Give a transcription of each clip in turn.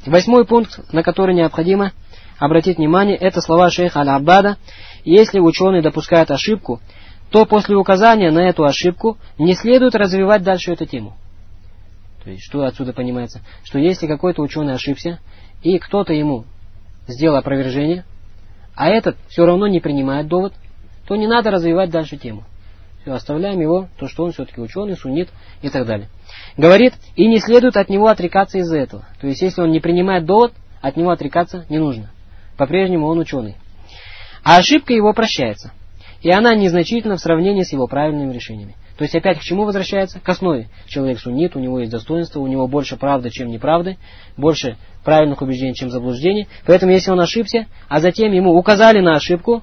8-й пункт, на который необходимо обратить внимание, это слова шейха Аль-Аббада. Если ученый допускает ошибку, то после указания на эту ошибку не следует развивать дальше эту тему. То есть, что отсюда понимается? Что если какой-то ученый ошибся, и кто-то ему сделал опровержение, а этот все равно не принимает довод, то не надо развивать дальше тему. Все, оставляем его, то, что он все-таки ученый, суннит и так далее. Говорит, и не следует от него отрекаться из-за этого. То есть, если он не принимает довод, от него отрекаться не нужно. По-прежнему он ученый. А ошибка его прощается. И она незначительна в сравнении с его правильными решениями. То есть опять к чему возвращается? К основе. Человек суннит, у него есть достоинство, у него больше правды, чем неправды, больше правильных убеждений, чем заблуждений. Поэтому если он ошибся, а затем ему указали на ошибку,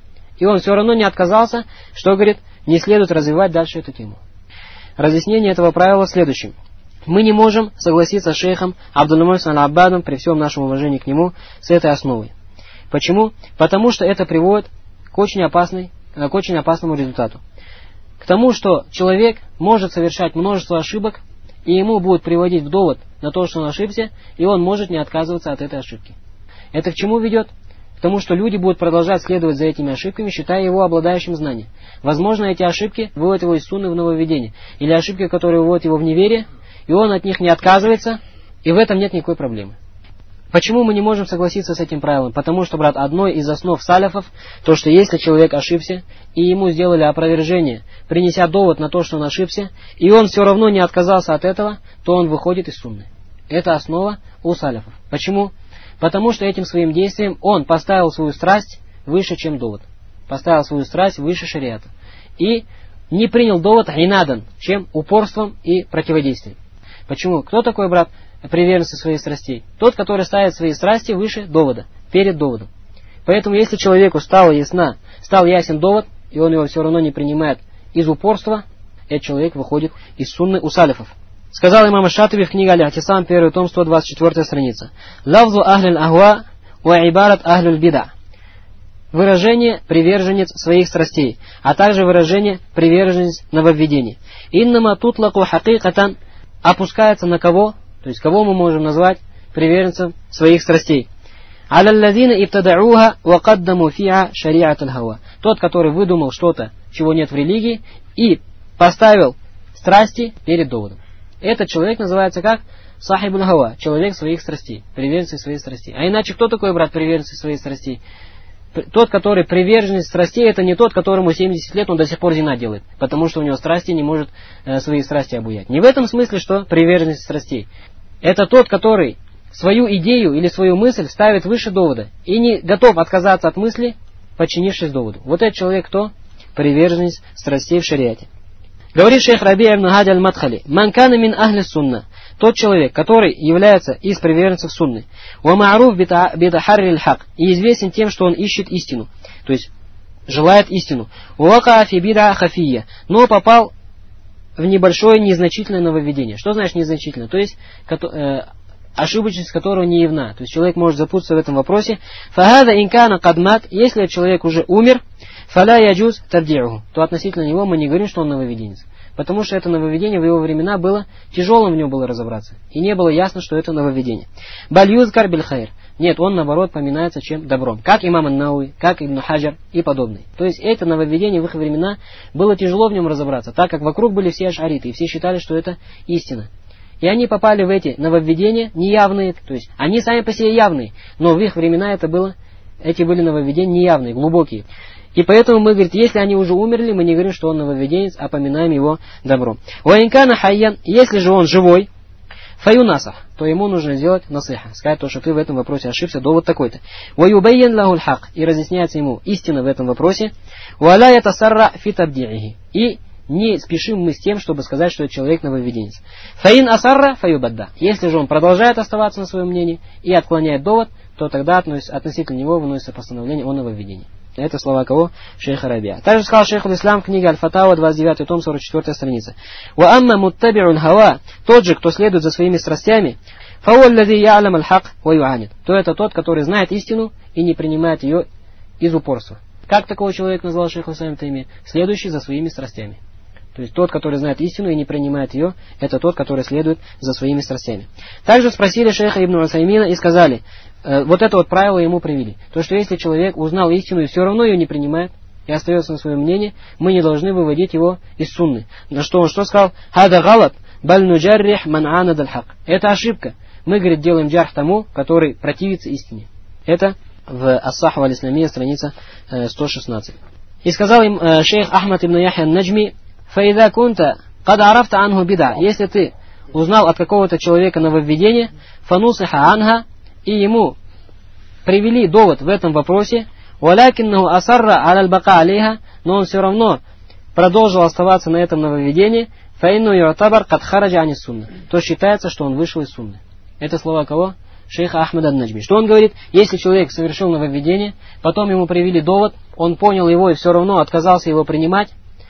и он все равно не отказался, что говорит, не следует развивать дальше эту тему. Разъяснение этого правила в следующем. Мы не можем согласиться с шейхом Абдул-Мухсин Аль-Аббадом при всем нашем уважении к нему с этой основой. Почему? Потому что это приводит к очень опасному результату. К тому, что человек может совершать множество ошибок, и ему будут приводить в довод на то, что он ошибся, и он может не отказываться от этой ошибки. Это к чему ведет? К тому, что люди будут продолжать следовать за этими ошибками, считая его обладающим знанием. Возможно, эти ошибки выводят его из сунны в нововведение, или ошибки, которые выводят его в неверие, и он от них не отказывается, и в этом нет никакой проблемы. Почему мы не можем согласиться с этим правилом? Потому что, брат, одной из основ саляфов, то, что если человек ошибся, и ему сделали опровержение, принеся довод на то, что он ошибся, и он все равно не отказался от этого, то он выходит из сунны. Это основа у саляфов. Почему? Потому что этим своим действием он поставил свою страсть выше, чем довод. Поставил свою страсть выше шариата. И не принял довод инадан, чем упорством и противодействием. Почему? Кто такой, брат, приверженец своих страстей? Тот, который ставит свои страсти выше довода, перед доводом. Поэтому, если человеку стал ясен довод, и он его все равно не принимает из упорства, этот человек выходит из сунны у салифов. Сказал имам Аш-Шатиби в книге Аль-Атисам, 1 том, 124 страница. Лавзу ахлюль ахва ва ибарат ахлюль бида. Выражение приверженец своих страстей, а также выражение приверженец нововведений. Иннама тутлаку хакикатан опускается на кого? То есть кого мы можем назвать приверженцем своих страстей? Аляллазина ибтадауха ва каддаму фиа шариат аль-хава. Тот, который выдумал что-то, чего нет в религии, и поставил страсти перед доводом. Этот человек называется как? Сахибуль хава, человек своих страстей, приверженец своих страстей. А иначе кто такой, брат, приверженец своих страстей? Тот, который приверженец страстей, это не тот, которому 70 лет, он до сих пор зина делает, потому что у него страсти не может свои страсти обуять. Не в этом смысле, что приверженец страстей. Это тот, который свою идею или свою мысль ставит выше довода и не готов отказаться от мысли, подчинившись доводу. Вот этот человек кто? Приверженец страстей в шариате. Говорит шейх Раби ибн Хади аль-Мадхали: «Ман кана мин ахли сунна», тот человек, который является из приверженцев сунны, «Ва ма'руф битахарри аль-хак», и известен тем, что он ищет истину, то есть желает истину, «Вака фи бида хафия», но попал в небольшое незначительное нововведение. Что значит незначительное? То есть ошибочность которого не явна. То есть человек может запутаться в этом вопросе. «Фахада инкана кадмат», если человек уже умер, «фаля яджуз тарди'уху», то относительно него мы не говорим, что он нововведенец. Потому что это нововведение в его времена было тяжелым, в нем было разобраться. И не было ясно, что это нововведение. «Баль юзкар биль хайр». Нет, он наоборот поминается чем добром. Как имам ан-Науи, как Ибн Хаджар и подобные. То есть это нововведение в их времена было тяжело в нем разобраться, так как вокруг были все аш'ариты, и все считали, что это истина. И они попали в эти нововведения неявные, то есть они сами по себе явные, но в их времена эти были нововведения неявные, глубокие. И поэтому мы говорим, если они уже умерли, мы не говорим, что он нововведенец, а поминаем его добром. «Ваинкана хайян», если же он живой, фаюнасах, то ему нужно сделать насиха, сказать то, что ты в этом вопросе ошибся, довод такой-то. «Ваюбайян лахуль хак», и разъясняется ему истина в этом вопросе. «Валя ятасарра фи табди'ихи», и не спешим мы с тем, чтобы сказать, что это человек нововведенец. «Фаин асарра фаюбадда», если же он продолжает оставаться на своем мнении и отклоняет довод, то тогда относительно него выносится постановление о нововведении. Это слова кого? Шейха Рабиа. Также сказал шейх Аль-Ислам в книге Аль-Фатава, 29 том, 44 страница. «Ва амма муттаби'ун хава», тот же, кто следует за своими страстями, «фауаллади я'лам аль-хак ва ю'анид», то это тот, который знает истину и не принимает ее из упорства. Как такого человека назвал шейх Аль-Ислам Тайми? Следующий за своими страстями. То есть тот, который знает истину и не принимает ее, это тот, который следует за своими страстями. Также спросили шейха Ибн Усаймина и сказали, вот это вот правило ему привели. То, что если человек узнал истину и все равно ее не принимает, и остается на своем мнении, мы не должны выводить его из сунны. На что он сказал? «Хада галат, баль нуджаррих ман анад аль-хак». Это ошибка. Мы, говорит, делаем джарх тому, который противится истине. Это в Ас-Сахва аль-Исламия, страница 116. И сказал им шейх Ахмад ибн Яхья ан-Наджми, «Фаида кунта, кад арафта анху бида». Если ты узнал от какого-то человека нововведение, фанусиха анха, и ему привели довод в этом вопросе, «Валякиннаху асарра аль-бака алейха», но он все равно продолжил оставаться на этом нововведении, «Фаинну юатабар кад хараджа ани сунна», то считается, что он вышел из сунны. Это слова кого? Шейха Ахмада ан-Наджми. Что он говорит? Если человек совершил нововведение, потом ему привели довод, он понял его и все равно отказался его принимать,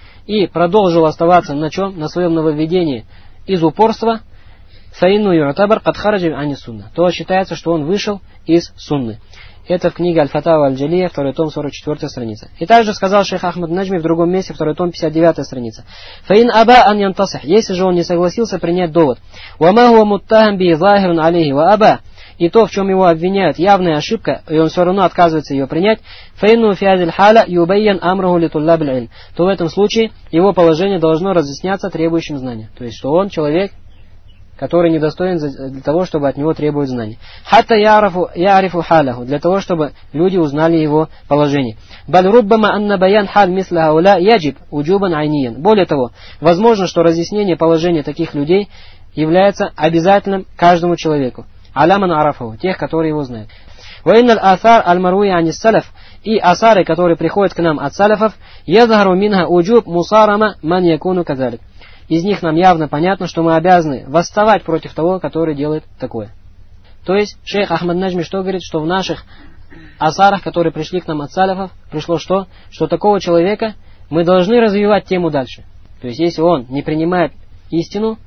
и продолжил оставаться на чем? На своем нововведении из упорства, «Фаинну юатабар кад хараджа ани сунна», то считается, что он вышел из сунны. Это в книге Аль-Фатава Аль-Джалия, 2 том, 44 страница. И также сказал шейх Ахмад Наджми в другом месте, 2 том, 59 страница. «Фаин аба ан янтасих», если же он не согласился принять довод. «Вама хуа муттахам би захирун алейхи ва аба», и то, в чем его обвиняют, явная ошибка, и он все равно отказывается ее принять, «Фаинну фиазиль халя юбайян амраху литуллаб аль-илм», то в этом случае его положение должно разъясняться требующим знания. То есть, что он человек, который недостоин для того, чтобы от него требовать знаний. «Хатта ярифу халяху», для того, чтобы люди узнали его положение. «Баль руббама анна баян халь мисля хауля яджиб уджубан айниян». Более того, возможно, что разъяснение положения таких людей является обязательным каждому человеку. «Аляман арафаху», тех, которые его знают. «Ваинналь асар аль-маруи анис салаф», и асары, которые приходят к нам от салафов, «язгару минха уджуб мусарама ман якуну казалик». Из них нам явно понятно, что мы обязаны восставать против того, который делает такое. То есть, шейх Ахмад Наджми что говорит? Что в наших асарах, которые пришли к нам от салафов, пришло что? Что такого человека мы должны развивать тему дальше. То есть, если он не принимает истину,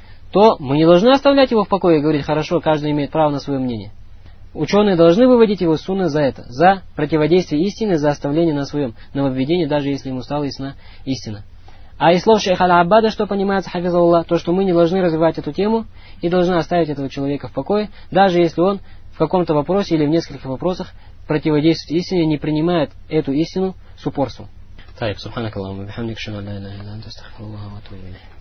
то мы не должны оставлять его в покое и говорить, хорошо, каждый имеет право на свое мнение. Ученые должны выводить его из сунны за это, за противодействие истины, за оставление на своем нововведении, даже если ему стала ясна истина. А из слов шейха Аль-Аббада, что понимается, хафизаллах, то, что мы не должны развивать эту тему и должны оставить этого человека в покое, даже если он в каком-то вопросе или в нескольких вопросах противодействует истине, не принимает эту истину с упорством.